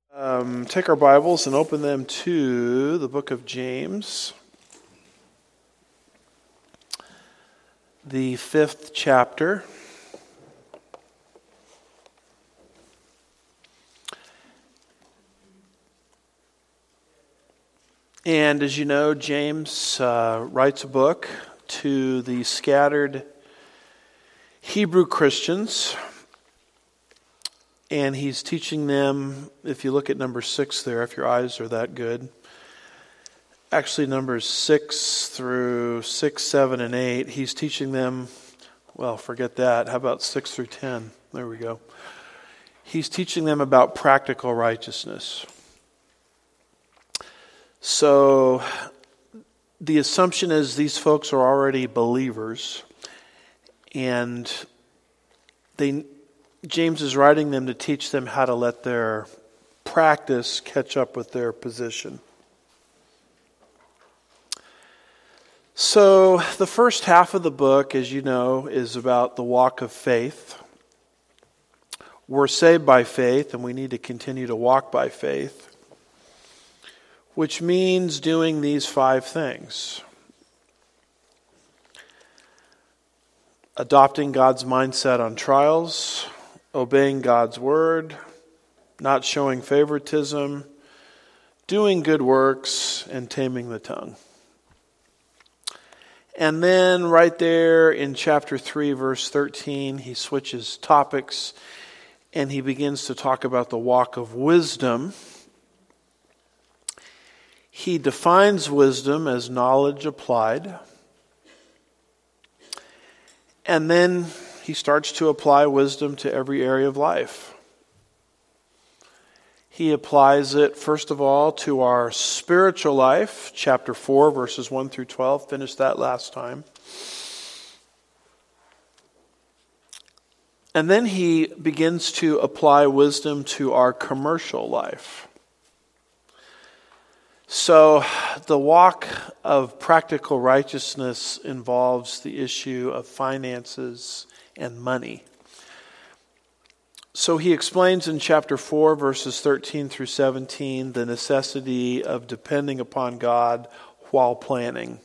Take our Bibles and open them to the book of James, the 5th chapter. And as you know, James writes a book to the scattered Hebrew Christians. And he's teaching them, if you look at number 6 there, if your eyes are that good. Actually, numbers 6 through 6, 7, and 8. He's teaching them, well, forget that. How about 6 through 10? There we go. He's teaching them about practical righteousness. So, the assumption is these folks are already believers. And James is writing them to teach them how to let their practice catch up with their position. So the first half of the book, as you know, is about the walk of faith. We're saved by faith, and we need to continue to walk by faith, which means doing these 5 things. Adopting God's mindset on trials, obeying God's word, not showing favoritism, doing good works, and taming the tongue. And then right there in chapter 3, verse 13, he switches topics and he begins to talk about the walk of wisdom. He defines wisdom as knowledge applied. And then he starts to apply wisdom to every area of life. He applies it, first of all, to our spiritual life. Chapter 4, verses 1 through 12. Finished that last time. And then he begins to apply wisdom to our commercial life. So the walk of practical righteousness involves the issue of finances and money. So he explains in chapter 4, verses 13 through 17, the necessity of depending upon God while planning.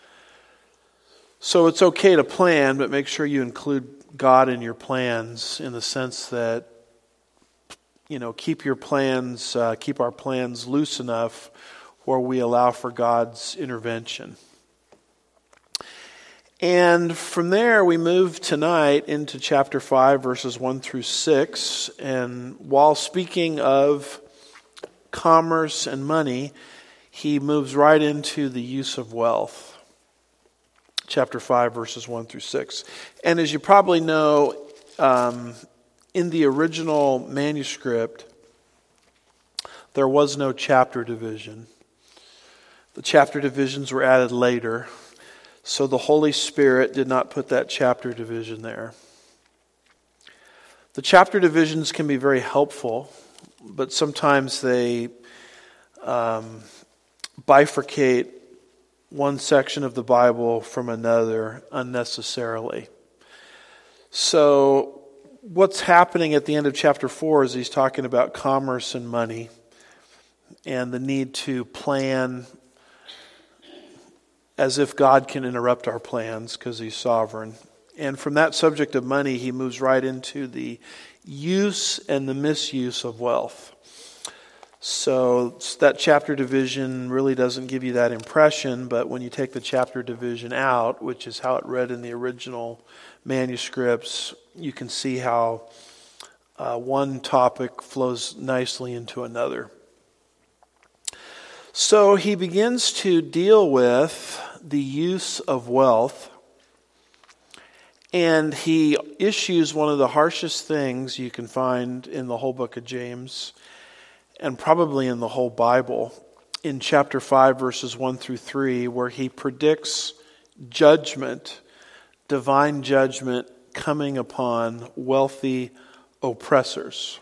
So it's okay to plan, but make sure you include God in your plans in the sense that, keep our plans loose enough where we allow for God's intervention. And from there, we move tonight into chapter 5, verses 1 through 6. And while speaking of commerce and money, he moves right into the use of wealth. Chapter 5, verses 1 through 6. And as you probably know, in the original manuscript, there was no chapter division. The chapter divisions were added later. So the Holy Spirit did not put that chapter division there. The chapter divisions can be very helpful, but sometimes they bifurcate one section of the Bible from another unnecessarily. So what's happening at the end of chapter 4 is he's talking about commerce and money and the need to plan as if God can interrupt our plans because he's sovereign. And from that subject of money, he moves right into the use and the misuse of wealth. So that chapter division really doesn't give you that impression, but when you take the chapter division out, which is how it read in the original manuscripts, you can see how one topic flows nicely into another. So he begins to deal with the use of wealth, and he issues one of the harshest things you can find in the whole book of James, and probably in the whole Bible, in chapter 5, verses 1 through 3, where he predicts judgment, divine judgment coming upon wealthy oppressors.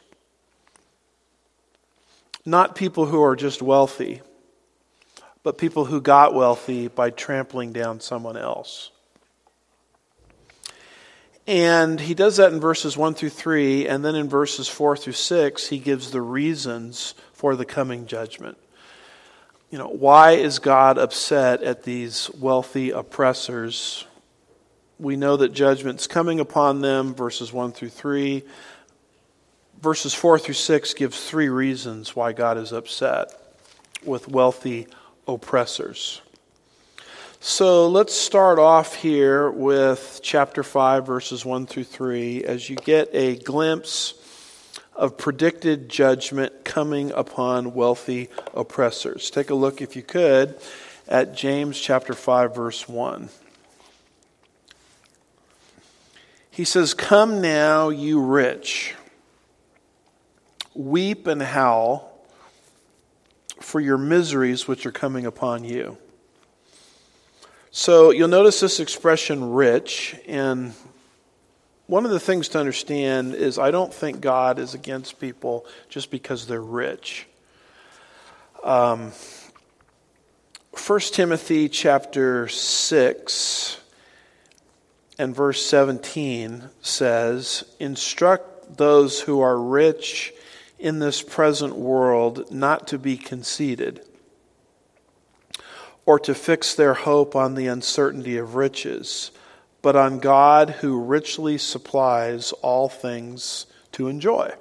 Not people who are just wealthy, but people who got wealthy by trampling down someone else. And he does that in verses 1 through 3, and then in verses 4 through 6, he gives the reasons for the coming judgment. Why is God upset at these wealthy oppressors? We know that judgment's coming upon them, verses 1 through 3. Verses 4 through 6 gives 3 reasons why God is upset with wealthy oppressors. So let's start off here with chapter 5, verses 1 through 3, as you get a glimpse of predicted judgment coming upon wealthy oppressors. Take a look, if you could, at James chapter 5, verse 1. He says, "Come now, you rich, weep and howl for your miseries which are coming upon you." So you'll notice this expression rich, and one of the things to understand is I don't think God is against people just because they're rich. 1 Timothy chapter 6 and verse 17 says, "Instruct those who are rich in this present world not to be conceited, or to fix their hope on the uncertainty of riches, but on God who richly supplies all things to enjoy."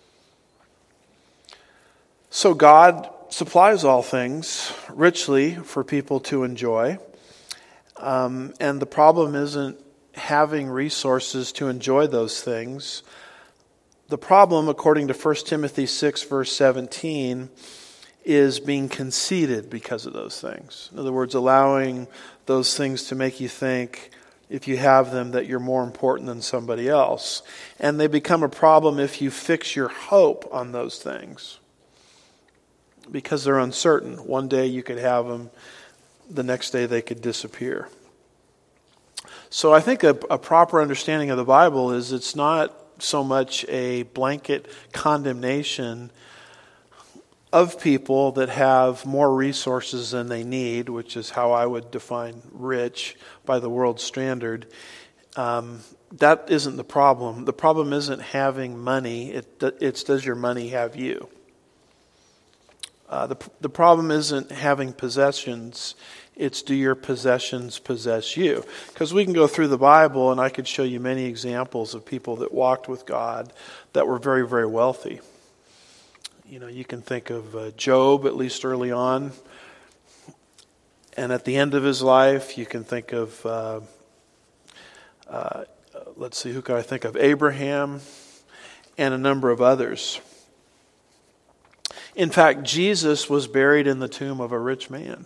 So God supplies all things richly for people to enjoy. And the problem isn't having resources to enjoy those things. The problem, according to 1 Timothy 6, verse 17, is being conceited because of those things. In other words, allowing those things to make you think, if you have them, that you're more important than somebody else. And they become a problem if you fix your hope on those things, because they're uncertain. One day you could have them, the next day they could disappear. So I think a proper understanding of the Bible is it's not so much a blanket condemnation of people that have more resources than they need, which is how I would define rich by the world's standard. That isn't the problem. The problem isn't having money. It's does your money have you? The problem isn't having possessions. It's do your possessions possess you? Because we can go through the Bible and I could show you many examples of people that walked with God that were very, very wealthy. You can think of Job, at least early on. And at the end of his life, you can think of, let's see, who could I think of? Abraham and a number of others. In fact, Jesus was buried in the tomb of a rich man.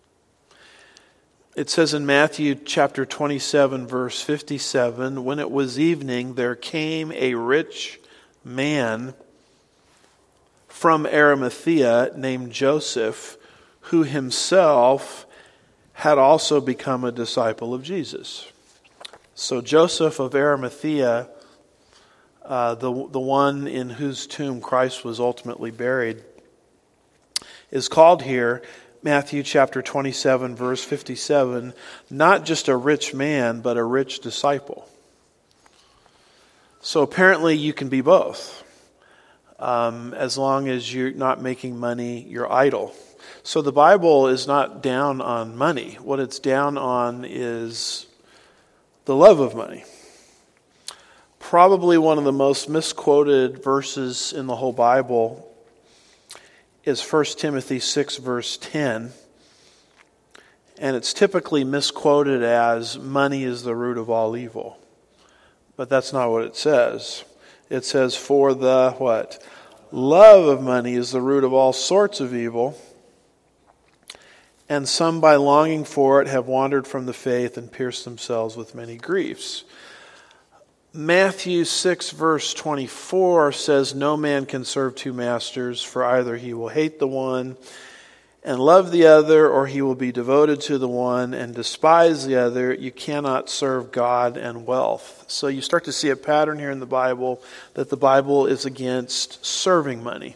It says in Matthew chapter 27, verse 57, "When it was evening, there came a rich man from Arimathea named Joseph, who himself had also become a disciple of Jesus." So Joseph of Arimathea, the one in whose tomb Christ was ultimately buried, is called here, Matthew chapter 27, verse 57, not just a rich man, but a rich disciple. So apparently you can be both. As long as you're not making money your idol. So the Bible is not down on money. What it's down on is the love of money. Probably one of the most misquoted verses in the whole Bible is 1 Timothy 6, verse 10. And it's typically misquoted as money is the root of all evil. But that's not what it says. It says, "For the," what? "Love of money is the root of all sorts of evil. And some by longing for it have wandered from the faith and pierced themselves with many griefs." Matthew 6, verse 24 says, "No man can serve two masters, for either he will hate the one and love the other, or he will be devoted to the one and despise the other. You cannot serve God and wealth." So you start to see a pattern here in the Bible that the Bible is against serving money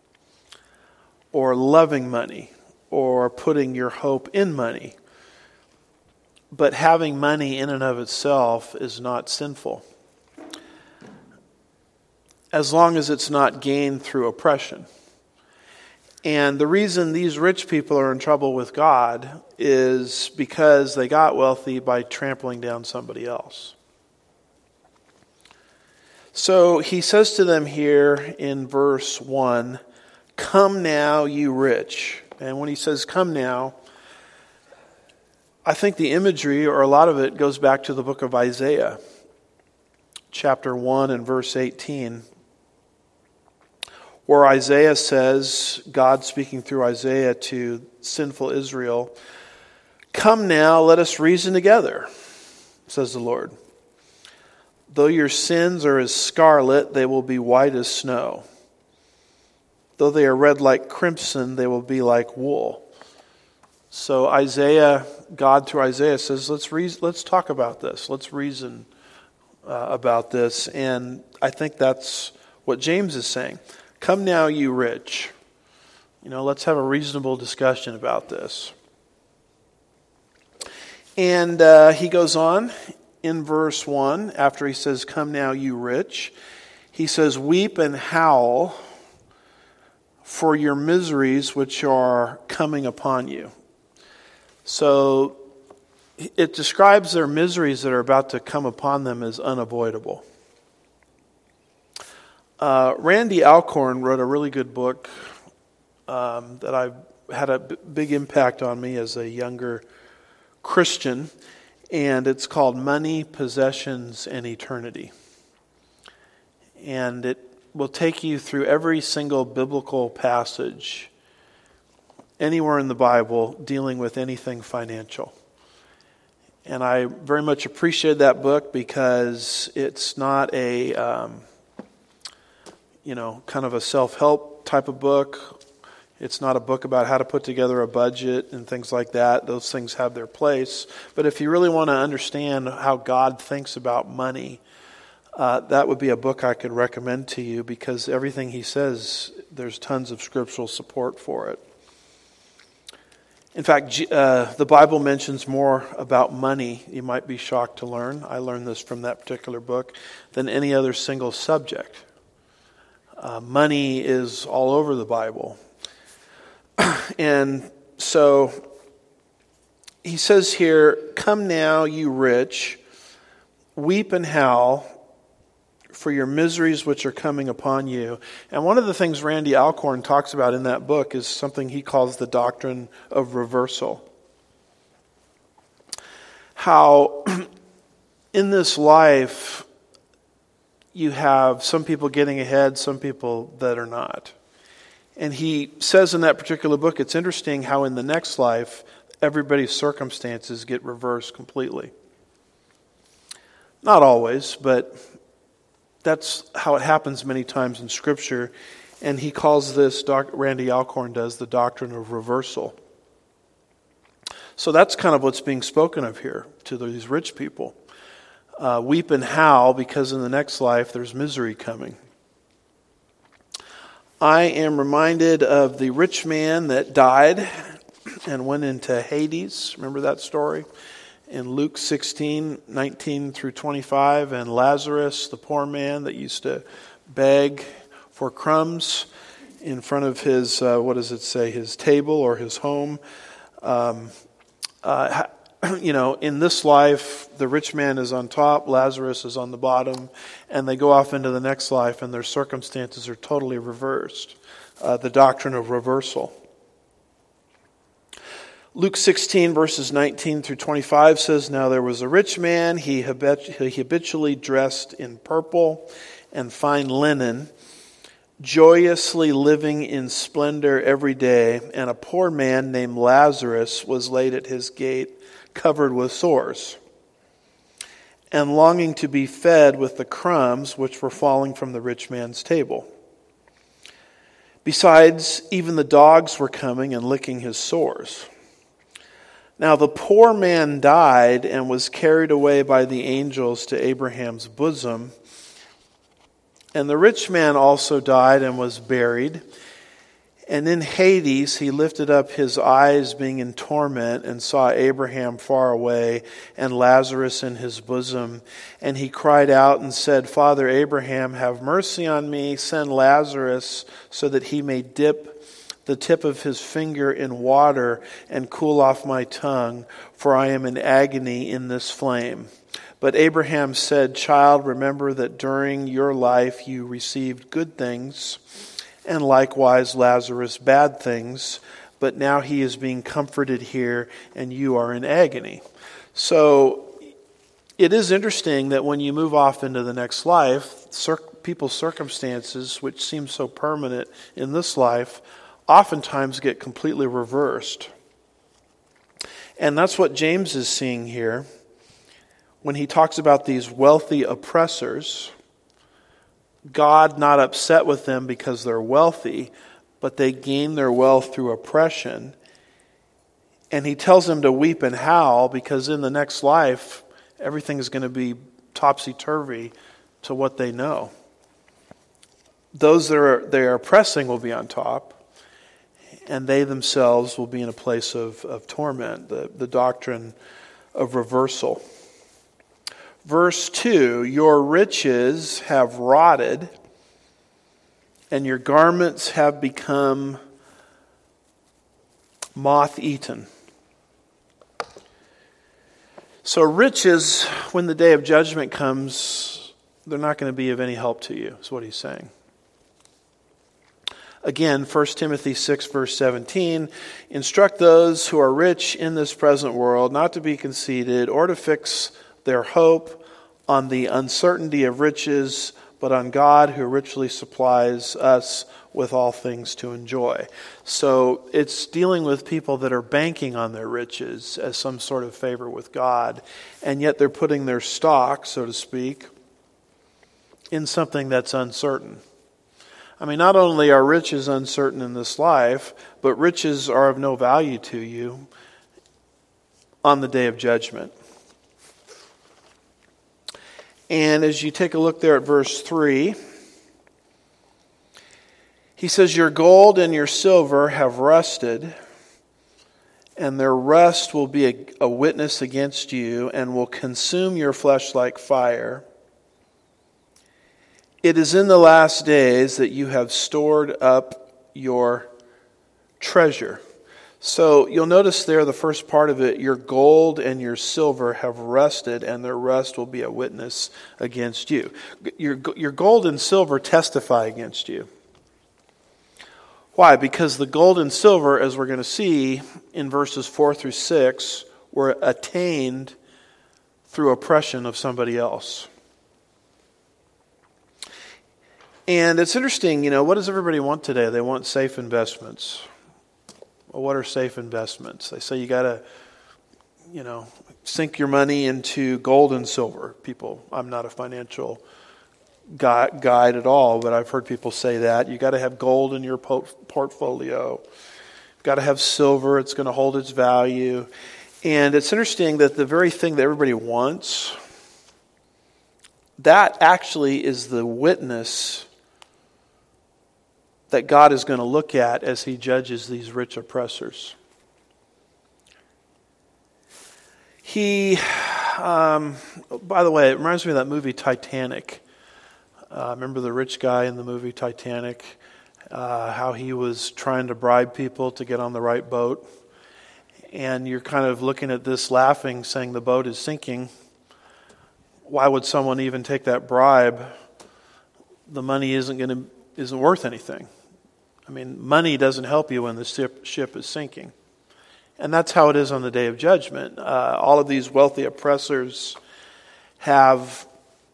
or loving money or putting your hope in money. But having money in and of itself is not sinful. as long as it's not gained through oppression. And the reason these rich people are in trouble with God is because they got wealthy by trampling down somebody else. So he says to them here in verse 1, "Come now, you rich." And when he says "come now," I think the imagery, or a lot of it, goes back to the book of Isaiah, chapter 1 and verse 18. Where Isaiah says, God speaking through Isaiah to sinful Israel, "Come now, let us reason together, says the Lord. Though your sins are as scarlet, they will be white as snow. Though they are red like crimson, they will be like wool." So Isaiah, God through Isaiah says, let's talk about this. Let's reason about this. And I think that's what James is saying. Come now, you rich. Let's have a reasonable discussion about this. And he goes on in verse 1, after he says, "Come now, you rich," he says, "Weep and howl for your miseries which are coming upon you." So it describes their miseries that are about to come upon them as unavoidable. Randy Alcorn wrote a really good book that I've had a big impact on me as a younger Christian, and it's called Money, Possessions, and Eternity. And it will take you through every single biblical passage anywhere in the Bible dealing with anything financial. And I very much appreciate that book because it's not a kind of a self-help type of book. It's not a book about how to put together a budget and things like that. Those things have their place. But if you really want to understand how God thinks about money, that would be a book I could recommend to you because everything he says, there's tons of scriptural support for it. In fact, the Bible mentions more about money, you might be shocked to learn, I learned this from that particular book, than any other single subject. Money is all over the Bible. And so he says here, "Come now, you rich, weep and howl for your miseries which are coming upon you." And one of the things Randy Alcorn talks about in that book is something he calls the doctrine of reversal. How in this life you have some people getting ahead, some people that are not. And he says in that particular book, it's interesting how in the next life, everybody's circumstances get reversed completely. Not always, but that's how it happens many times in Scripture. And he calls this, Randy Alcorn does, the doctrine of reversal. So that's kind of what's being spoken of here to these rich people. Weep and howl because in the next life there's misery coming. I am reminded of the rich man that died and went into Hades. Remember that story? In Luke 16, 19 through 25. And Lazarus, the poor man that used to beg for crumbs in front of his, his table or his home. In this life, the rich man is on top, Lazarus is on the bottom, and they go off into the next life and their circumstances are totally reversed. The doctrine of reversal. Luke 16 verses 19 through 25 says, "Now there was a rich man, he habitually dressed in purple and fine linen, joyously living in splendor every day, and a poor man named Lazarus was laid at his gate, covered with sores, and longing to be fed with the crumbs which were falling from the rich man's table. Besides, even the dogs were coming and licking his sores. Now the poor man died and was carried away by the angels to Abraham's bosom. And the rich man also died and was buried. And in Hades he lifted up his eyes, being in torment, and saw Abraham far away and Lazarus in his bosom. And he cried out and said, Father Abraham, have mercy on me. Send Lazarus so that he may dip the tip of his finger in water and cool off my tongue, for I am in agony in this flame. But Abraham said, Child, remember that during your life you received good things, and likewise Lazarus bad things, but now he is being comforted here and you are in agony. So it is interesting that when you move off into the next life, people's circumstances, which seem so permanent in this life, oftentimes get completely reversed. And that's what James is seeing here when he talks about these wealthy oppressors. God not upset with them because they're wealthy, but they gain their wealth through oppression. And he tells them to weep and howl because in the next life, everything is going to be topsy-turvy to what they know. Those that they are oppressing will be on top, and they themselves will be in a place of torment, the doctrine of reversal. Verse 2, your riches have rotted, and your garments have become moth-eaten. So riches, when the day of judgment comes, they're not going to be of any help to you, is what he's saying. Again, 1 Timothy 6, verse 17, instruct those who are rich in this present world not to be conceited or to fix their hope on the uncertainty of riches, but on God who richly supplies us with all things to enjoy. So it's dealing with people that are banking on their riches as some sort of favor with God, and yet they're putting their stock, so to speak, in something that's uncertain. I mean, not only are riches uncertain in this life, but riches are of no value to you on the day of judgment. And as you take a look there at verse 3, he says, your gold and your silver have rusted, and their rust will be a witness against you and will consume your flesh like fire. It is in the last days that you have stored up your treasure. So you'll notice there the first part of it, your gold and your silver have rusted, and their rust will be a witness against you. Your gold and silver testify against you. Why? Because the gold and silver, as we're going to see in verses 4 through 6, were attained through oppression of somebody else. And it's interesting, what does everybody want today? They want safe investments. Well, what are safe investments? They say you got to, sink your money into gold and silver. People, I'm not a financial guide at all, but I've heard people say that. You got to have gold in your portfolio. You've got to have silver. It's going to hold its value. And it's interesting that the very thing that everybody wants, that actually is the witness that God is going to look at as he judges these rich oppressors. By the way, it reminds me of that movie Titanic. Remember the rich guy in the movie Titanic? How he was trying to bribe people to get on the right boat. And you're kind of looking at this laughing, saying the boat is sinking. Why would someone even take that bribe? The money isn't worth anything. I mean, money doesn't help you when the ship is sinking. And that's how it is on the day of judgment. All of these wealthy oppressors have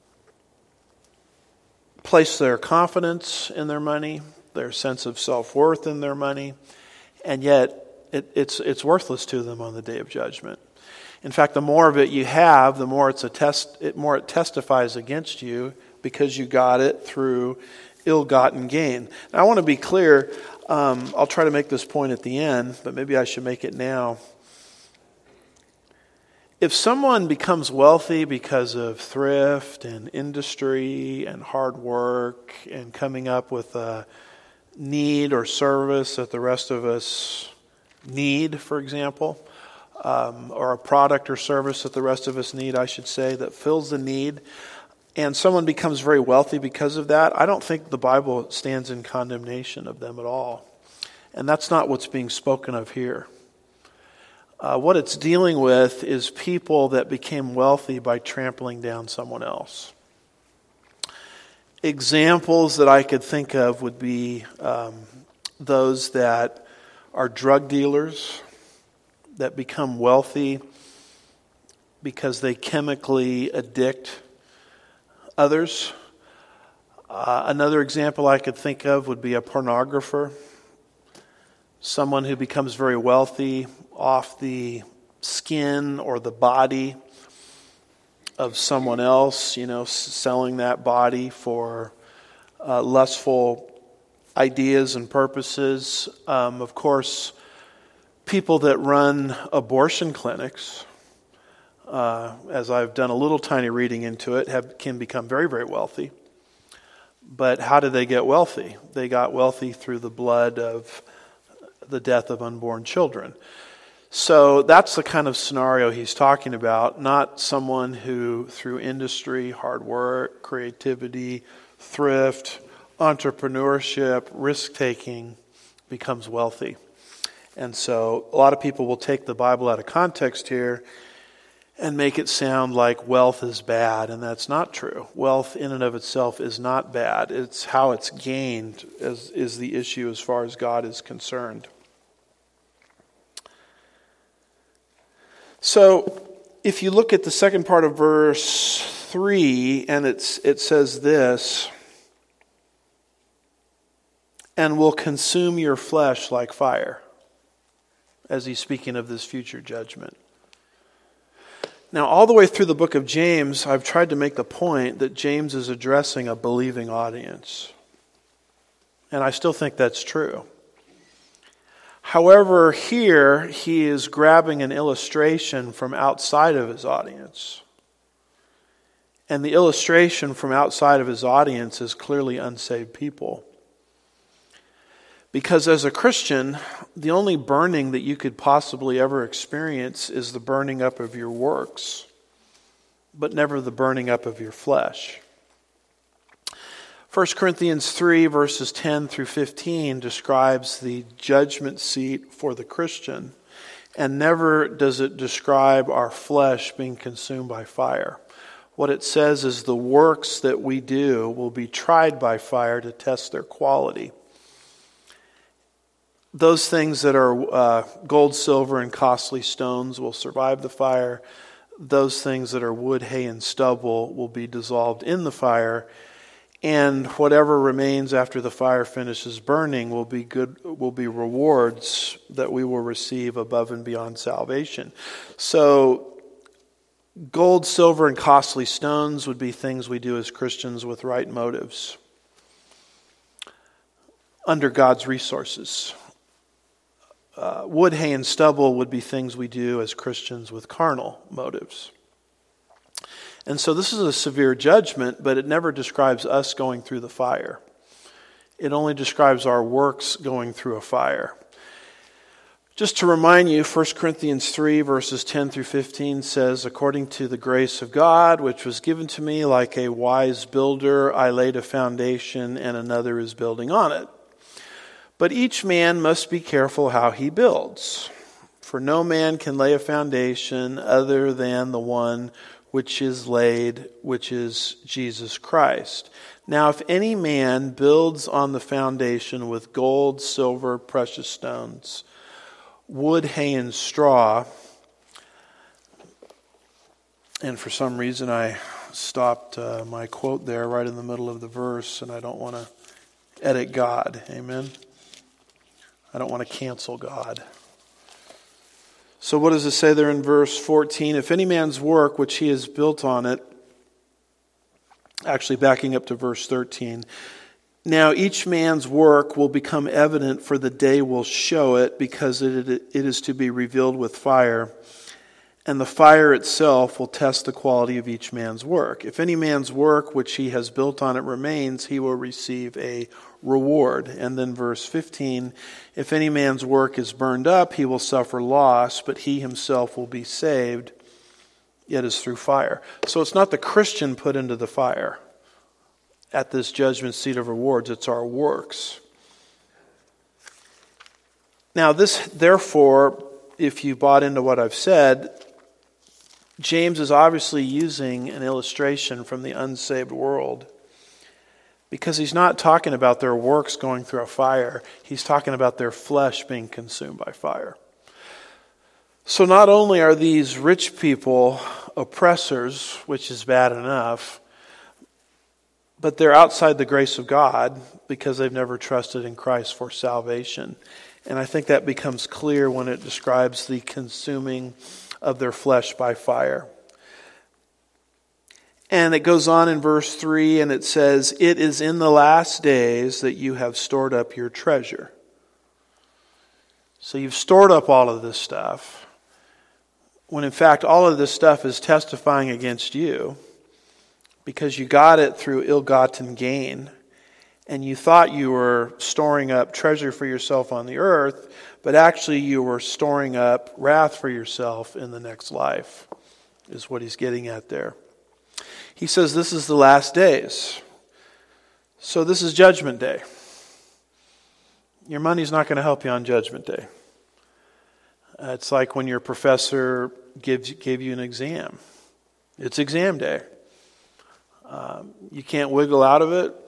placed their confidence in their money, their sense of self-worth in their money, and yet it's worthless to them on the day of judgment. In fact, the more of it you have, the more it testifies against you because you got it through ill-gotten gain. Now, I want to be clear. I'll try to make this point at the end, but maybe I should make it now. If someone becomes wealthy because of thrift and industry and hard work and coming up with a need or service that the rest of us need, for example, or a product or service that the rest of us need, I should say, that fills the need, and someone becomes very wealthy because of that, I don't think the Bible stands in condemnation of them at all. And that's not what's being spoken of here. What it's dealing with is people that became wealthy by trampling down someone else. Examples that I could think of would be those that are drug dealers that become wealthy because they chemically addict others. Another example I could think of would be a pornographer. Someone who becomes very wealthy off the skin or the body of someone else, selling that body for lustful ideas and purposes. Of course, people that run abortion clinics, as I've done a little tiny reading into it, can become very, very wealthy. But how did they get wealthy? They got wealthy through the blood of the death of unborn children. So that's the kind of scenario he's talking about, not someone who through industry, hard work, creativity, thrift, entrepreneurship, risk-taking becomes wealthy. And so a lot of people will take the Bible out of context here and make it sound like wealth is bad, and that's not true. Wealth in and of itself is not bad. It's how it's gained is the issue as far as God is concerned. So if you look at the second part of verse 3, and it says this, and will consume your flesh like fire, as he's speaking of this future judgment. Now, all the way through the book of James, I've tried to make the point that James is addressing a believing audience. And I still think that's true. However, here he is grabbing an illustration from outside of his audience. And the illustration from outside of his audience is clearly unsaved people. Because as a Christian, the only burning that you could possibly ever experience is the burning up of your works, but never the burning up of your flesh. 1 Corinthians 3 verses 10 through 15 describes the judgment seat for the Christian, and never does it describe our flesh being consumed by fire. What it says is the works that we do will be tried by fire to test their quality. Those things that are gold, silver, and costly stones will survive the fire. Those things that are wood, hay, and stubble will be dissolved in the fire. And whatever remains after the fire finishes burning will be rewards that we will receive above and beyond salvation. So gold, silver, and costly stones would be things we do as Christians with right motives, under God's resources. Wood, hay, and stubble would be things we do as Christians with carnal motives. And so this is a severe judgment, but it never describes us going through the fire. It only describes our works going through a fire. Just to remind you, 1 Corinthians 3 verses 10 through 15 says, according to the grace of God, which was given to me like a wise builder, I laid a foundation and another is building on it. But each man must be careful how he builds. For no man can lay a foundation other than the one which is laid, which is Jesus Christ. Now, if any man builds on the foundation with gold, silver, precious stones, wood, hay, and straw, and for some reason I stopped my quote there right in the middle of the verse, and I don't want to edit God. Amen? I don't want to cancel God. So what does it say there in verse 14? If any man's work which he has built on it, actually backing up to verse 13, now each man's work will become evident, for the day will show it, because it is to be revealed with fire, and the fire itself will test the quality of each man's work. If any man's work which he has built on it remains, he will receive a reward. And then verse 15, if any man's work is burned up, he will suffer loss, but he himself will be saved, yet as through fire. So it's not the Christian put into the fire at this judgment seat of rewards, it's our works. Now this, therefore, if you bought into what I've said, James is obviously using an illustration from the unsaved world, because he's not talking about their works going through a fire. He's talking about their flesh being consumed by fire. So not only are these rich people oppressors, which is bad enough, but they're outside the grace of God because they've never trusted in Christ for salvation. And I think that becomes clear when it describes the consuming of their flesh by fire. And it goes on in verse 3 and it says, it is in the last days that you have stored up your treasure. So you've stored up all of this stuff, when in fact all of this stuff is testifying against you, because you got it through ill-gotten gain. And you thought you were storing up treasure for yourself on the earth, but actually you were storing up wrath for yourself in the next life, is what he's getting at there. He says this is the last days. So this is Judgment Day. Your money's not going to help you on Judgment Day. It's like when your professor gave you an exam. It's exam day. You can't wiggle out of it.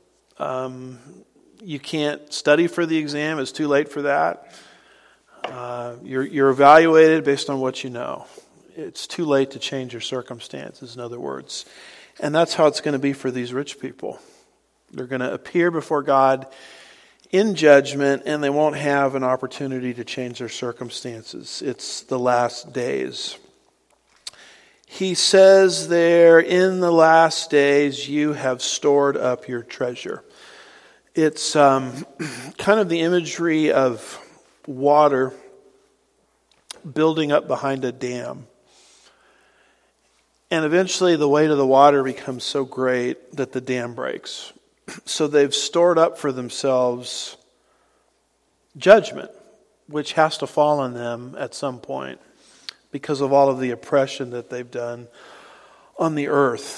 You can't study for the exam. It's too late for that. You're evaluated based on what you know. It's too late to change your circumstances, in other words. And that's how it's going to be for these rich people. They're going to appear before God in judgment, and they won't have an opportunity to change their circumstances. It's the last days. He says there, in the last days you have stored up your treasure. It's kind of the imagery of water building up behind a dam. And eventually the weight of the water becomes so great that the dam breaks. So they've stored up for themselves judgment, which has to fall on them at some point, because of all of the oppression that they've done on the earth.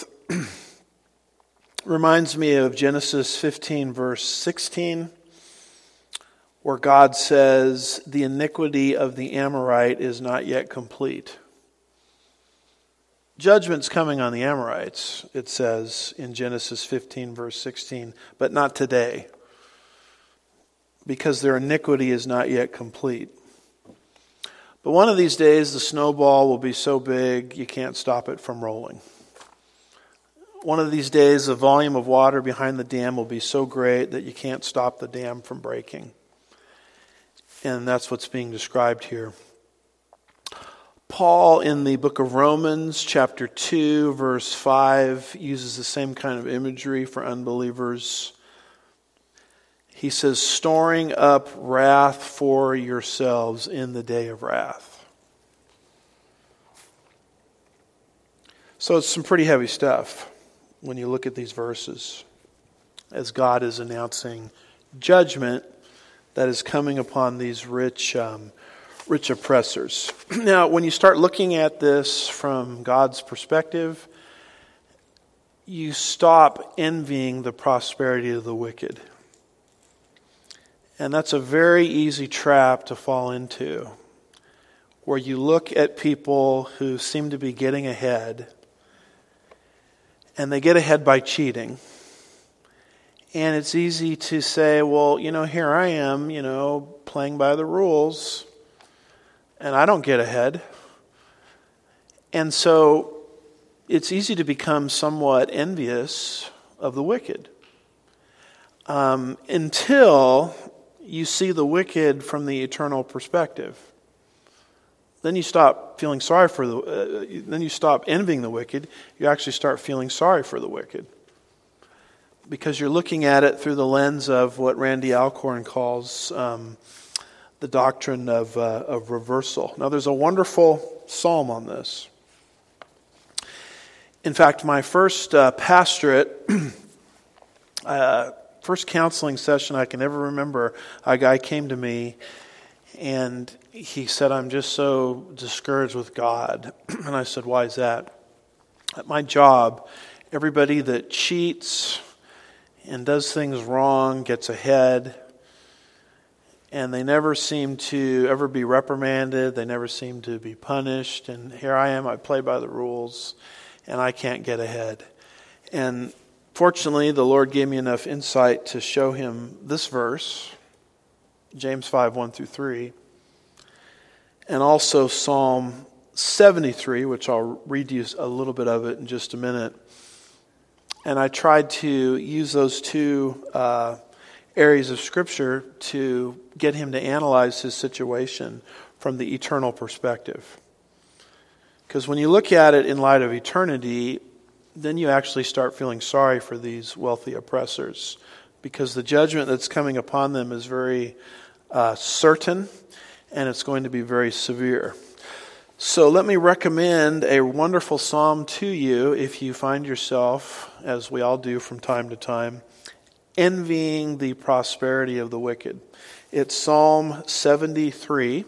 Reminds me of Genesis 15 verse 16, where God says, the iniquity of the Amorite is not yet complete. Judgment's coming on the Amorites, it says in Genesis 15 verse 16, but not today, because their iniquity is not yet complete. But one of these days, the snowball will be so big, you can't stop it from rolling. One of these days, the volume of water behind the dam will be so great that you can't stop the dam from breaking. And that's what's being described here. Paul, in the book of Romans, chapter 2, verse 5, uses the same kind of imagery for unbelievers. He says, storing up wrath for yourselves in the day of wrath. So it's some pretty heavy stuff when you look at these verses, as God is announcing judgment that is coming upon these rich oppressors. Now, when you start looking at this from God's perspective, you stop envying the prosperity of the wicked. And that's a very easy trap to fall into, where you look at people who seem to be getting ahead, and they get ahead by cheating. And it's easy to say, well, here I am, playing by the rules, and I don't get ahead. And so it's easy to become somewhat envious of the wicked, until you see the wicked from the eternal perspective. Then you stop feeling sorry for then you stop envying the wicked. You actually start feeling sorry for the wicked, because you're looking at it through the lens of what Randy Alcorn calls the doctrine of reversal. Now, there's a wonderful psalm on this. In fact, my first pastorate, first counseling session I can ever remember, a guy came to me and he said, I'm just so discouraged with God. And I said, why is that? At my job, everybody that cheats and does things wrong gets ahead, and they never seem to ever be reprimanded. They never seem to be punished. And here I am, I play by the rules, and I can't get ahead. And fortunately, the Lord gave me enough insight to show him this verse, James 5, 1 through 3, and also Psalm 73, which I'll read you a little bit of it in just a minute. And I tried to use those two areas of Scripture to get him to analyze his situation from the eternal perspective. Because when you look at it in light of eternity, then you actually start feeling sorry for these wealthy oppressors, because the judgment that's coming upon them is very certain, and it's going to be very severe. So let me recommend a wonderful psalm to you if you find yourself, as we all do from time to time, envying the prosperity of the wicked. It's Psalm 73.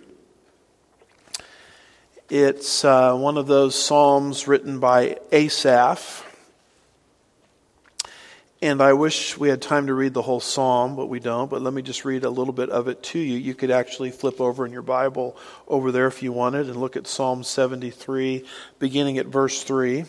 It's one of those psalms written by Asaph. And I wish we had time to read the whole psalm, but we don't. But let me just read a little bit of it to you. You could actually flip over in your Bible over there if you wanted and look at Psalm 73, beginning at verse 3.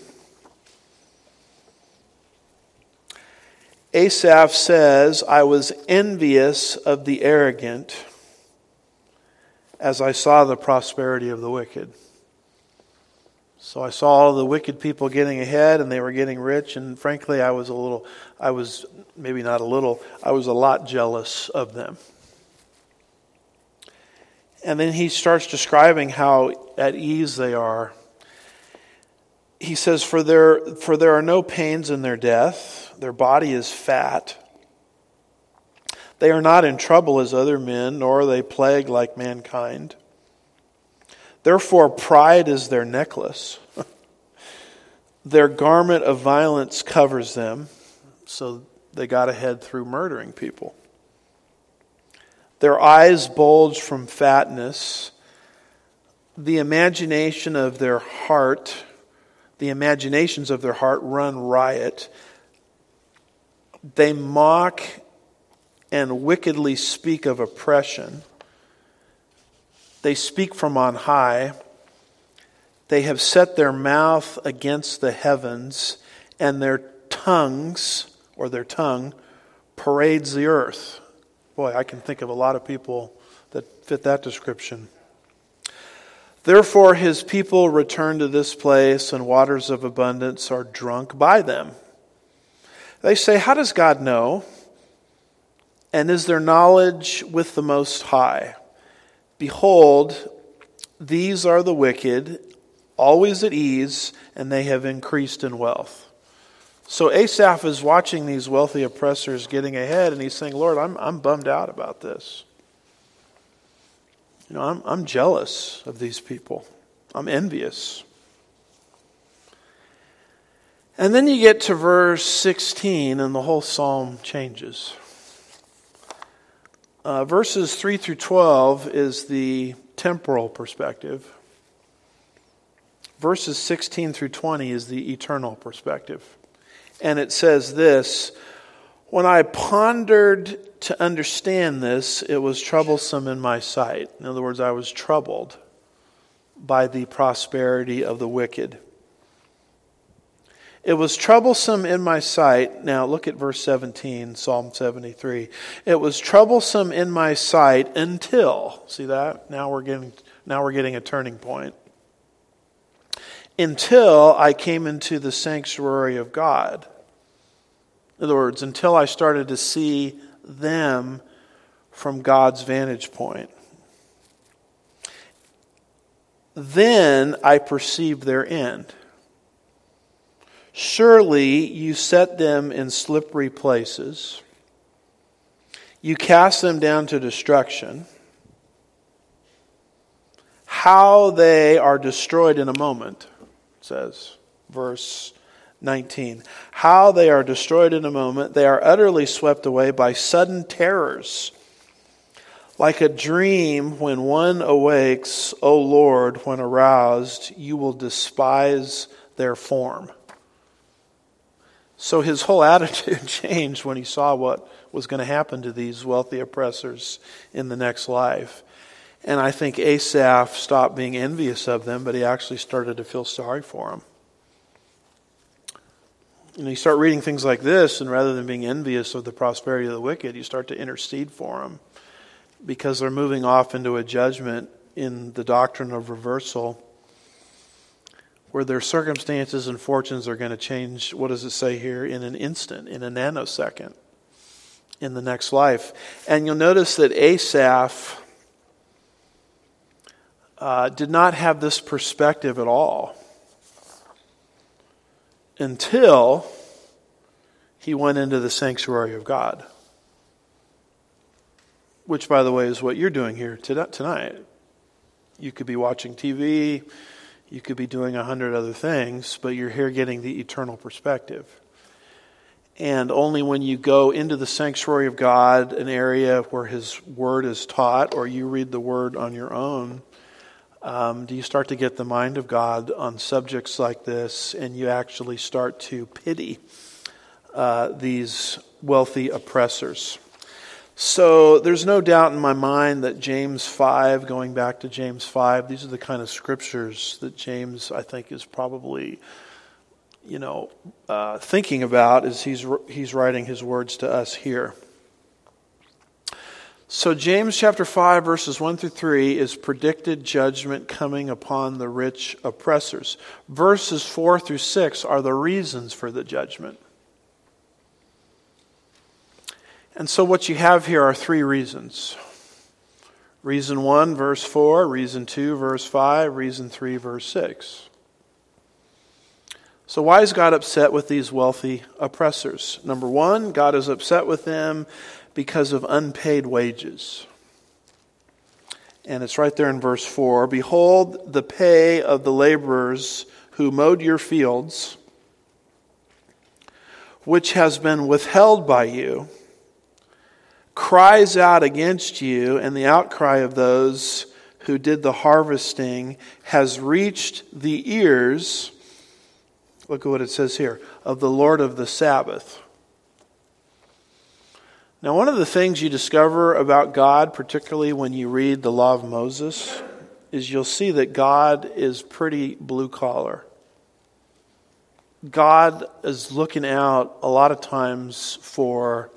Asaph says, I was envious of the arrogant as I saw the prosperity of the wicked. So I saw all the wicked people getting ahead and they were getting rich, and frankly I was a lot jealous of them. And then he starts describing how at ease they are. He says, For there are no pains in their death, their body is fat. They are not in trouble as other men, nor are they plagued like mankind. Therefore, pride is their necklace. Their garment of violence covers them. So they got ahead through murdering people. Their eyes bulge from fatness. The imaginations of their heart run riot. They mock and wickedly speak of oppression. They speak from on high. They have set their mouth against the heavens, and their tongue parades the earth. Boy, I can think of a lot of people that fit that description. Therefore his people return to this place, and waters of abundance are drunk by them. They say, how does God know? And is there knowledge with the Most High? Behold, these are the wicked, always at ease, and they have increased in wealth. So Asaph is watching these wealthy oppressors getting ahead, and he's saying, Lord, I'm bummed out about this. You know, I'm jealous of these people. I'm envious. And then you get to verse 16, and the whole psalm changes. Verses 3 through 12 is the temporal perspective. Verses 16 through 20 is the eternal perspective. And it says this, when I pondered to understand this, it was troublesome in my sight. In other words, I was troubled by the prosperity of the wicked. It was troublesome in my sight. Now look at verse 17, Psalm 73. It was troublesome in my sight until, see that? Now we're getting a turning point. Until I came into the sanctuary of God. In other words, until I started to see them from God's vantage point. Then I perceived their end. Surely you set them in slippery places. You cast them down to destruction. how they are destroyed in a moment, it says, verse 19. How they are destroyed in a moment. They are utterly swept away by sudden terrors. Like a dream when one awakes, O Lord, when aroused, you will despise their form. So his whole attitude changed when he saw what was going to happen to these wealthy oppressors in the next life. And I think Asaph stopped being envious of them, but he actually started to feel sorry for them. And you start reading things like this, and rather than being envious of the prosperity of the wicked, you start to intercede for them because they're moving off into a judgment in the doctrine of reversal where their circumstances and fortunes are going to change, what does it say here, in an instant, in a nanosecond, in the next life. And you'll notice that Asaph did not have this perspective at all until he went into the sanctuary of God. Which, by the way, is what you're doing here tonight. You could be watching TV, you could be doing 100 other things, but you're here getting the eternal perspective. And only when you go into the sanctuary of God, an area where His Word is taught, or you read the Word on your own, do you start to get the mind of God on subjects like this, and you actually start to pity these wealthy oppressors. So there's no doubt in my mind that James 5, going back to James 5, these are the kind of scriptures that James, I think, is probably, thinking about as he's writing his words to us here. So James chapter 5, verses 1 through 3 is predicted judgment coming upon the rich oppressors. Verses 4 through 6 are the reasons for the judgment. And so what you have here are three reasons. Reason 1, verse 4. Reason 2, verse 5. Reason 3, verse 6. So why is God upset with these wealthy oppressors? Number 1, God is upset with them because of unpaid wages. And it's right there in verse 4. Behold, the pay of the laborers who mowed your fields, which has been withheld by you, cries out against you, and the outcry of those who did the harvesting has reached the ears, look at what it says here, of the Lord of the Sabbath. Now, one of the things you discover about God, particularly when you read the law of Moses, is you'll see that God is pretty blue collar. God is looking out a lot of times for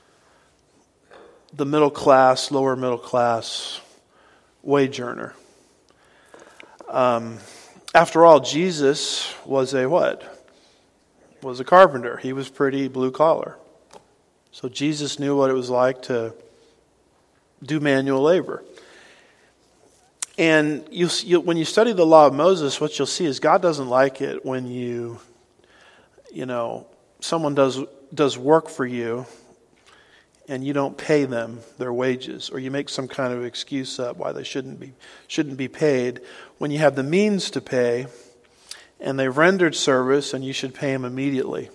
the middle class, lower middle class wage earner. After all, Jesus was a what? Was a carpenter. He was pretty blue collar. So Jesus knew what it was like to do manual labor. And when you study the law of Moses, what you'll see is God doesn't like it when someone does work for you and you don't pay them their wages, or you make some kind of excuse up why they shouldn't be paid, when you have the means to pay and they've rendered service and you should pay them immediately.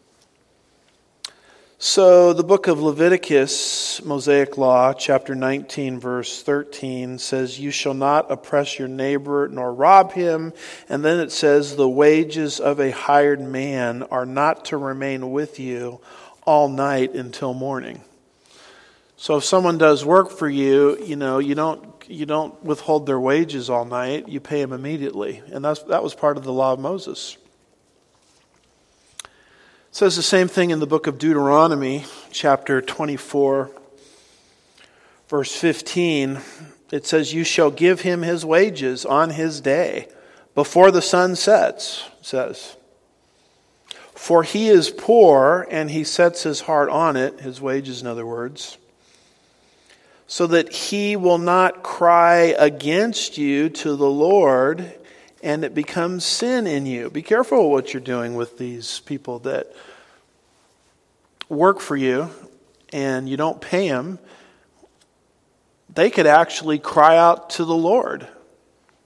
So the book of Leviticus, Mosaic Law, chapter 19, verse 13 says, you shall not oppress your neighbor nor rob him. And then it says, the wages of a hired man are not to remain with you all night until morning. So if someone does work for you, you don't withhold their wages all night. You pay them immediately. And that was part of the law of Moses. It says the same thing in the book of Deuteronomy, chapter 24, verse 15. It says, you shall give him his wages on his day before the sun sets, it says. For he is poor and he sets his heart on it, his wages in other words, so that he will not cry against you to the Lord and it becomes sin in you. Be careful what you're doing with these people that work for you and you don't pay them. They could actually cry out to the Lord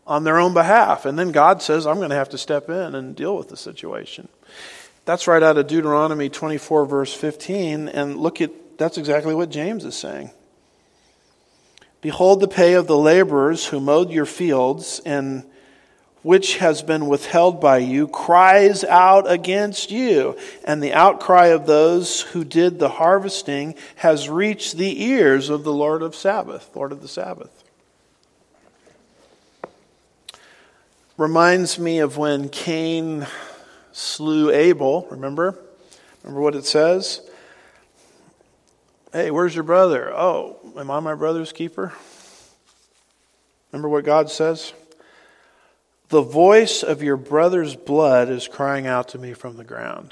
on their own behalf. And then God says, I'm going to have to step in and deal with the situation. That's right out of Deuteronomy 24, verse 15. And that's exactly what James is saying. Behold, the pay of the laborers who mowed your fields, and which has been withheld by you, cries out against you. And the outcry of those who did the harvesting has reached the ears of the Lord of the Sabbath. Reminds me of when Cain slew Abel, remember? Remember what it says? Hey, where's your brother? Oh, am I my brother's keeper? Remember what God says? The voice of your brother's blood is crying out to me from the ground.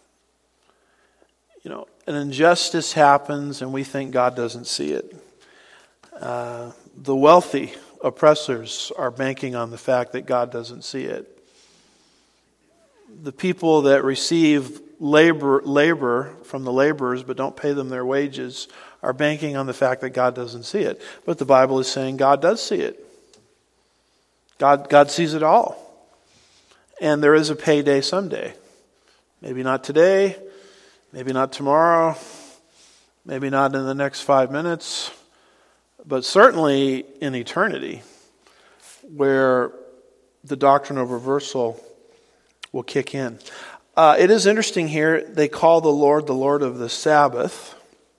You know, an injustice happens and we think God doesn't see it. The wealthy oppressors are banking on the fact that God doesn't see it. The people that receive labor from the laborers but don't pay them their wages are banking on the fact that God doesn't see it. But the Bible is saying God does see it. God sees it all. And there is a payday someday. Maybe not today, maybe not tomorrow, maybe not in the next 5 minutes, but certainly in eternity, where the doctrine of reversal will kick in. It is interesting here, they call the Lord of the Sabbath.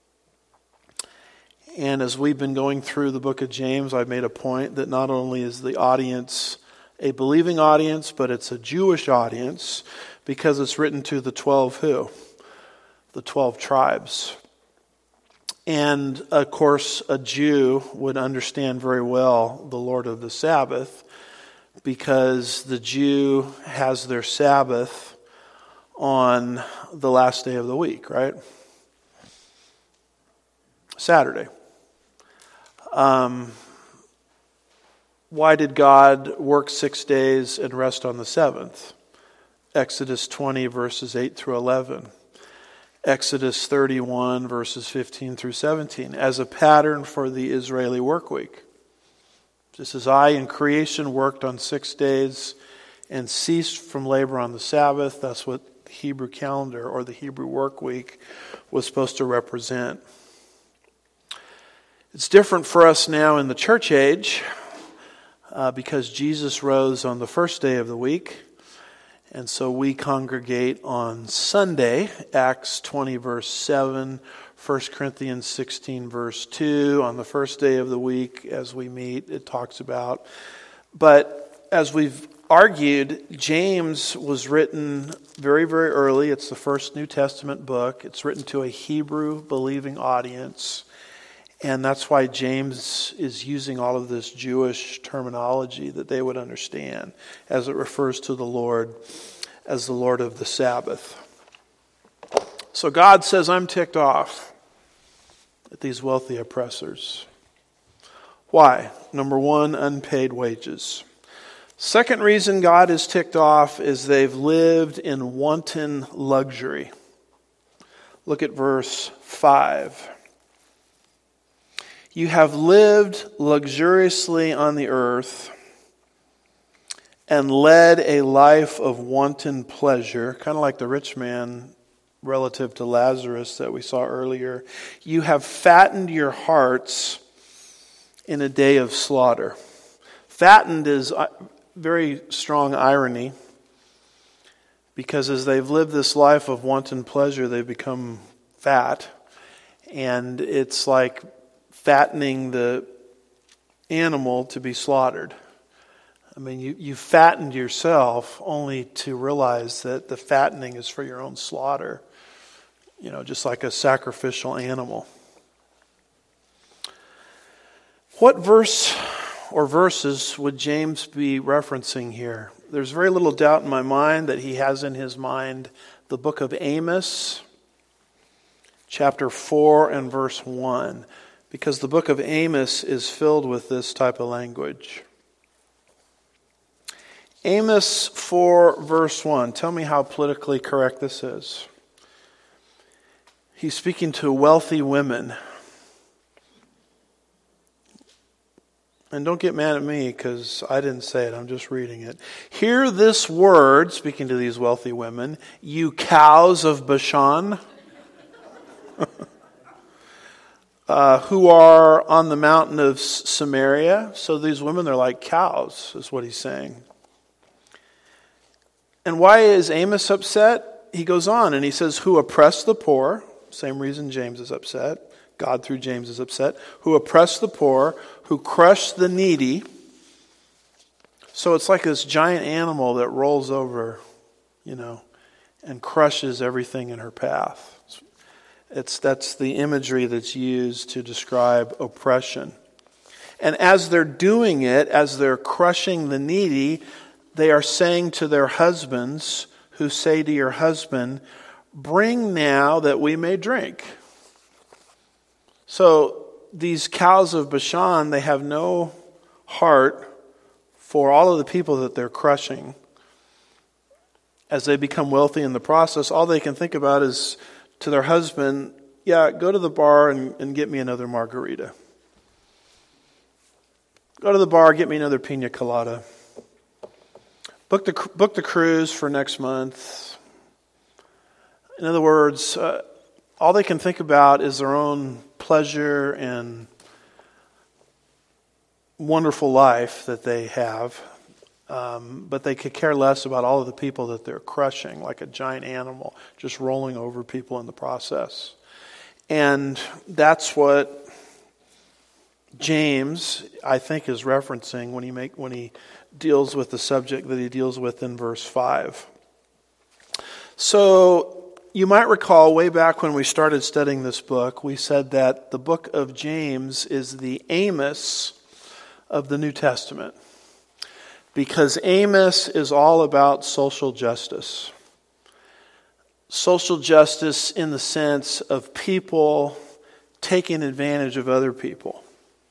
And as we've been going through the book of James, I've made a point that not only is the audience a believing audience, but it's a Jewish audience, because it's written to the 12 who? The 12 tribes. And of course, a Jew would understand very well the Lord of the Sabbath, because the Jew has their Sabbath on the last day of the week, right? Saturday. Why did God work 6 days and rest on the seventh? Exodus 20, verses 8 through 11. Exodus 31, verses 15 through 17, as a pattern for the Israeli work week. Just as I in creation worked on 6 days and ceased from labor on the Sabbath, that's what the Hebrew calendar or the Hebrew work week was supposed to represent. It's different for us now in the church age because Jesus rose on the first day of the week. And so we congregate on Sunday, Acts 20 verse 7, 1 Corinthians 16 verse 2. On the first day of the week as we meet, it talks about. But as we've argued, James was written very, very early. It's the first New Testament book. It's written to a Hebrew believing audience. And that's why James is using all of this Jewish terminology that they would understand as it refers to the Lord as the Lord of the Sabbath. So God says, I'm ticked off at these wealthy oppressors. Why? Number one, unpaid wages. Second reason God is ticked off is they've lived in wanton luxury. Look at verse 5. You have lived luxuriously on the earth and led a life of wanton pleasure, kind of like the rich man relative to Lazarus that we saw earlier. You have fattened your hearts in a day of slaughter. Fattened is very strong irony, because as they've lived this life of wanton pleasure, they've become fat. And it's like fattening the animal to be slaughtered. I mean, you fattened yourself only to realize that the fattening is for your own slaughter. You know, just like a sacrificial animal. What verse or verses would James be referencing here? There's very little doubt in my mind that he has in his mind the book of Amos, chapter 4 and verse 1. Because the book of Amos is filled with this type of language. Amos 4 verse 1. Tell me how politically correct this is. He's speaking to wealthy women. And don't get mad at me because I didn't say it. I'm just reading it. Hear this word, speaking to these wealthy women, you cows of Bashan, who are on the mountain of Samaria. So these women, they're like cows, is what he's saying. And why is Amos upset? He goes on and he says, who oppress the poor. Same reason James is upset. God through James is upset. Who oppress the poor, who crush the needy. So it's like this giant animal that rolls over, and crushes everything in her path. That's the imagery that's used to describe oppression. And as they're doing it, as they're crushing the needy, they are saying to their husbands, who say to your husband, bring now that we may drink. So these cows of Bashan, they have no heart for all of the people that they're crushing. As they become wealthy in the process, all they can think about is to their husband, go to the bar and get me another margarita. Go to the bar, get me another pina colada. Book the cruise for next month. In other words, all they can think about is their own pleasure and wonderful life that they have. But they could care less about all of the people that they're crushing, like a giant animal, just rolling over people in the process. And that's what James, I think, is referencing when he deals with the subject that he deals with in verse 5. So you might recall way back when we started studying this book, we said that the book of James is the Amos of the New Testament. Because Amos is all about social justice. Social justice in the sense of people taking advantage of other people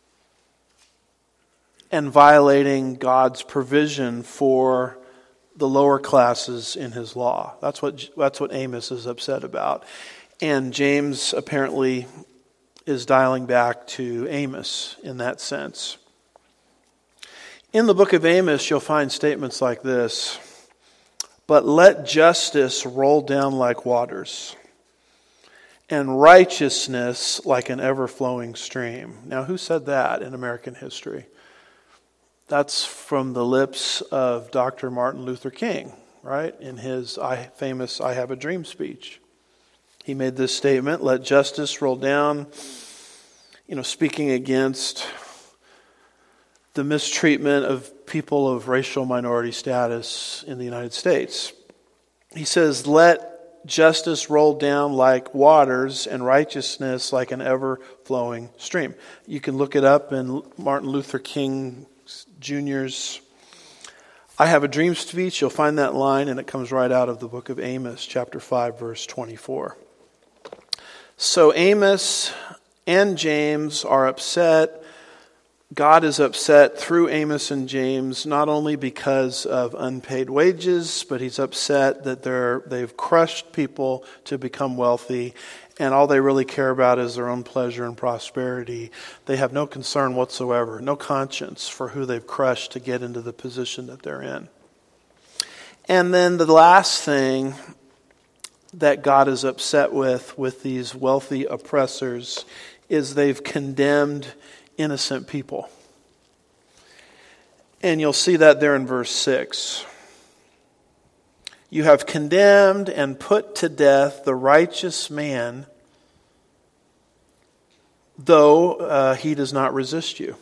and violating God's provision for the lower classes in his law. That's what Amos is upset about. And James apparently is dialing back to Amos in that sense. In the book of Amos, you'll find statements like this: but let justice roll down like waters, and righteousness like an ever-flowing stream. Now, who said that in American history? That's from the lips of Dr. Martin Luther King, right? In his famous I Have a Dream speech. He made this statement, let justice roll down, speaking against the mistreatment of people of racial minority status in the United States. He says, let justice roll down like waters and righteousness like an ever-flowing stream. You can look it up in Martin Luther King Jr.'s I Have a Dream speech. You'll find that line, and it comes right out of the book of Amos, chapter 5, verse 24. So Amos and James are upset. God is upset through Amos and James, not only because of unpaid wages, but he's upset that they've crushed people to become wealthy, and all they really care about is their own pleasure and prosperity. They have no concern whatsoever, no conscience for who they've crushed to get into the position that they're in. And then the last thing that God is upset with these wealthy oppressors is they've condemned innocent people. And you'll see that there in verse 6. You have condemned and put to death the righteous man, though he does not resist you.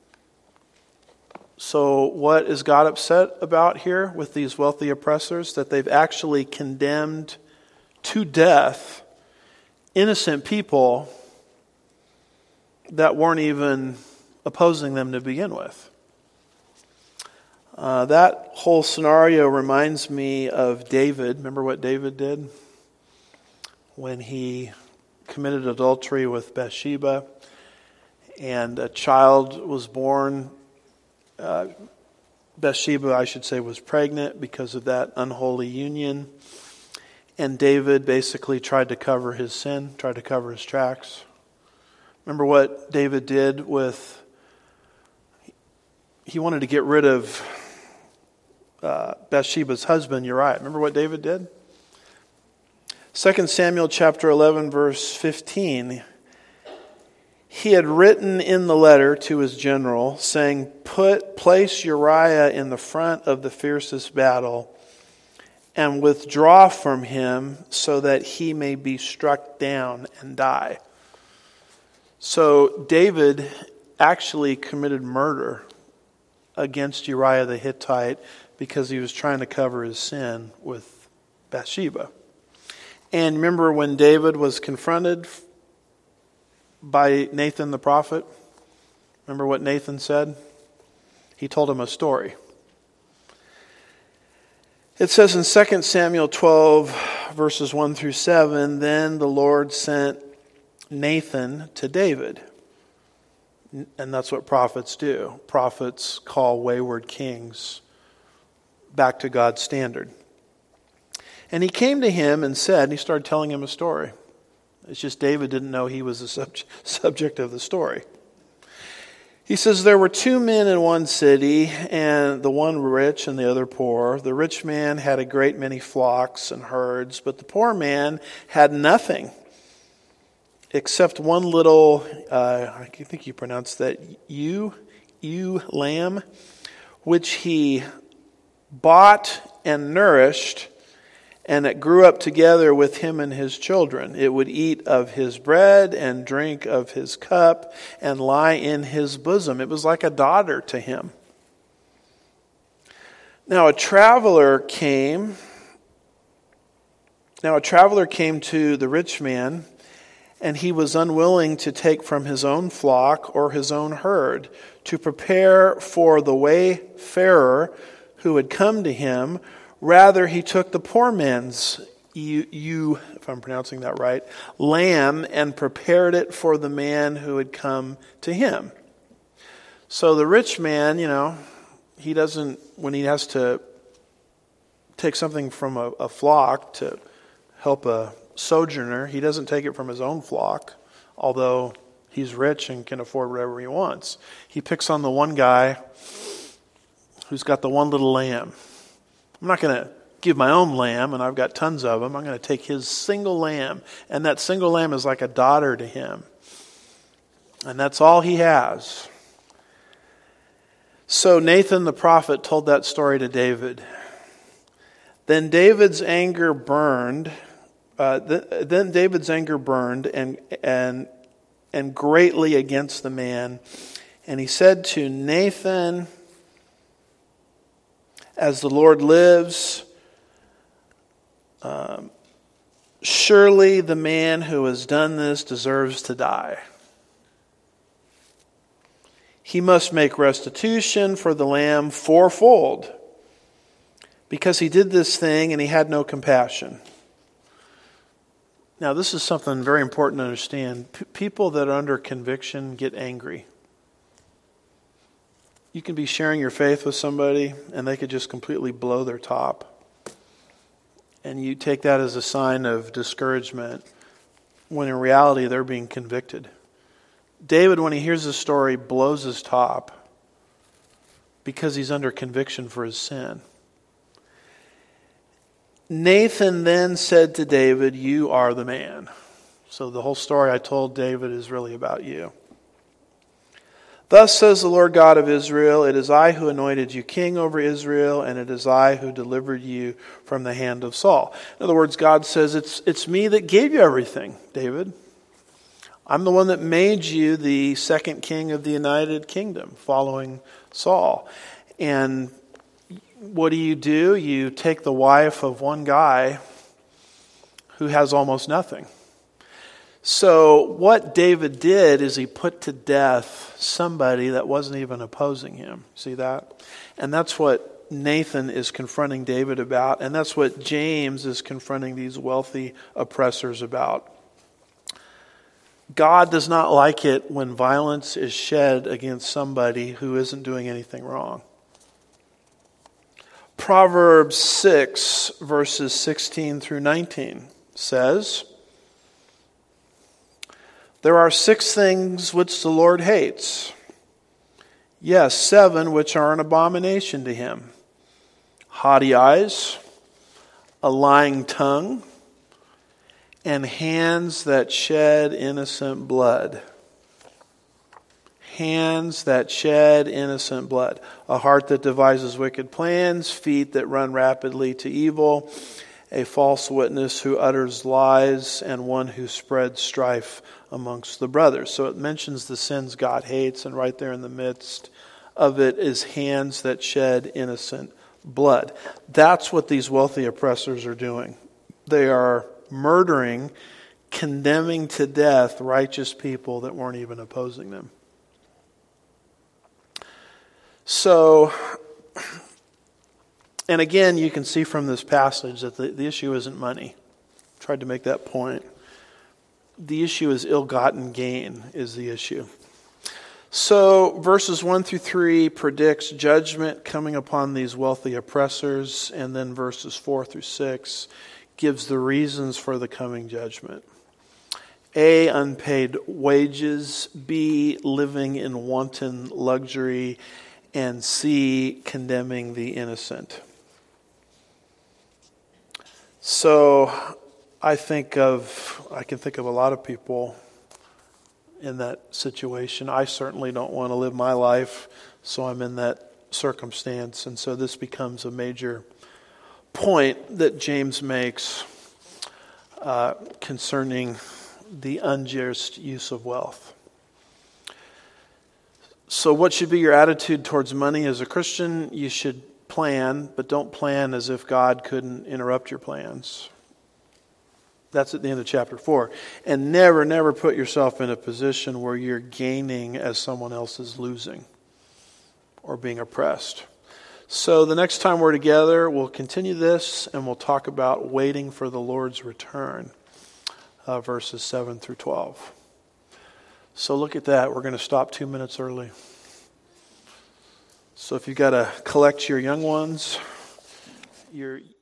So what is God upset about here with these wealthy oppressors? That they've actually condemned to death innocent people that weren't even opposing them to begin with. That whole scenario reminds me of David. Remember what David did when he committed adultery with Bathsheba and a child was born. Bathsheba, I should say, was pregnant because of that unholy union. And David basically tried to cover his sin, tried to cover his tracks. Remember what David did with he wanted to get rid of Bathsheba's husband, Uriah. Remember what David did? 2 Samuel chapter 11, verse 15. He had written in the letter to his general, saying, place Uriah in the front of the fiercest battle, and withdraw from him so that he may be struck down and die. So David actually committed murder against Uriah the Hittite because he was trying to cover his sin with Bathsheba. And remember when David was confronted by Nathan the prophet? Remember what Nathan said? He told him a story. It says in 2 Samuel 12, verses 1 through 7, then the Lord sent Nathan to David. And that's what prophets do. Prophets call wayward kings back to God's standard. And he came to him and said, and he started telling him a story. It's just David didn't know he was the subject of the story. He says, there were two men in one city, and the one rich and the other poor. The rich man had a great many flocks and herds, but the poor man had nothing except one little, I think you pronounce that, ewe lamb, which he bought and nourished, and it grew up together with him and his children. It would eat of his bread and drink of his cup and lie in his bosom. It was like a daughter to him. Now a traveler came to the rich man, and he was unwilling to take from his own flock or his own herd to prepare for the wayfarer who had come to him. Rather, he took the poor man's ewe, if I'm pronouncing that right, lamb, and prepared it for the man who had come to him. So the rich man, he doesn't, when he has to take something from a flock to help a sojourner, he doesn't take it from his own flock, although he's rich and can afford whatever he wants. He picks on the one guy who's got the one little lamb. I'm not going to give my own lamb, and I've got tons of them. I'm going to take his single lamb, and that single lamb is like a daughter to him. And that's all he has. So Nathan the prophet told that story to David. Then David's anger burned. And greatly against the man. And he said to Nathan, as the Lord lives, surely the man who has done this deserves to die. He must make restitution for the lamb fourfold, because he did this thing and he had no compassion. Now, this is something very important to understand. People that are under conviction get angry. You can be sharing your faith with somebody and they could just completely blow their top. And you take that as a sign of discouragement when in reality they're being convicted. David, when he hears this story, blows his top because he's under conviction for his sin. Nathan then said to David, you are the man. So the whole story I told David is really about you. Thus says the Lord God of Israel, it is I who anointed you king over Israel, and it is I who delivered you from the hand of Saul. In other words, God says, it's me that gave you everything, David. I'm the one that made you the second king of the United Kingdom, following Saul. And what do? You take the wife of one guy who has almost nothing. So what David did is he put to death somebody that wasn't even opposing him. See that? And that's what Nathan is confronting David about. And that's what James is confronting these wealthy oppressors about. God does not like it when violence is shed against somebody who isn't doing anything wrong. Proverbs 6, verses 16 through 19 says, there are 6 things which the Lord hates. Yes, 7 which are an abomination to him. Haughty eyes, a lying tongue, and hands that shed innocent blood. Hands that shed innocent blood. A heart that devises wicked plans, feet that run rapidly to evil, a false witness who utters lies, and one who spreads strife amongst the brothers. So it mentions the sins God hates, and right there in the midst of it is hands that shed innocent blood. That's what these wealthy oppressors are doing. They are murdering, condemning to death righteous people that weren't even opposing them. So, and again, you can see from this passage that the issue isn't money. I tried to make that point. The issue is ill-gotten gain is the issue. So, verses 1 through 3 predicts judgment coming upon these wealthy oppressors, and then verses 4 through 6 gives the reasons for the coming judgment. A, unpaid wages. B, living in wanton luxury. And C, condemning the innocent. So I can think of a lot of people in that situation. I certainly don't want to live my life, so I'm in that circumstance. And so this becomes a major point that James makes concerning the unjust use of wealth. So what should be your attitude towards money as a Christian? You should plan, but don't plan as if God couldn't interrupt your plans. That's at the end of chapter 4. And never put yourself in a position where you're gaining as someone else is losing or being oppressed. So the next time we're together, we'll continue this and we'll talk about waiting for the Lord's return, verses 7 through 12. So look at that. We're going to stop 2 minutes early. So if you've got to collect your young ones, your